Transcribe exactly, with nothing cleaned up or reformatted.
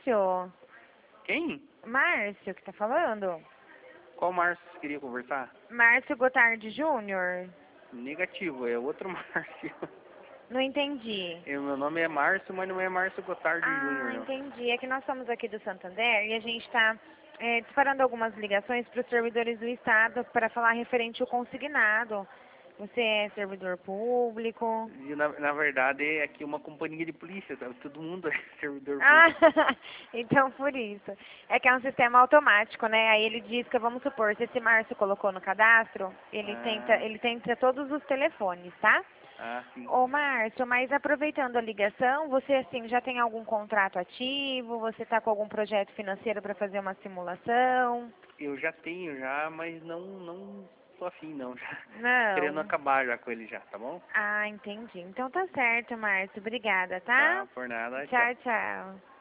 Márcio. Quem? Márcio que tá falando. Qual Márcio você queria conversar? Márcio Gotardi Júnior. Negativo, é outro Márcio. Não entendi. Eu, meu nome é Márcio, mas não é Márcio Gotardi Ah, Júnior, não. entendi. É que nós somos aqui do Santander e a gente está é, disparando algumas ligações para os servidores do Estado para falar referente ao consignado. Você é servidor público? E, na, na verdade, é aqui uma companhia de polícia, sabe? Todo mundo é servidor Ah, público. então por isso. É que é um sistema automático, né? Aí ele diz que, vamos supor, se esse Márcio colocou no cadastro, ele tenta, Ah, ele tenta todos os telefones, tá? ah, sim. Ô Márcio, mas aproveitando a ligação, você assim já tem algum contrato ativo? Você está com algum projeto financeiro para fazer uma simulação? Eu já tenho já, mas não, não tô afim, não. Já tô querendo Não. acabar já com ele já, tá bom? Ah, entendi. Então tá certo, Márcio. Obrigada, Tá, tá? por nada, tchau. Tchau, tchau.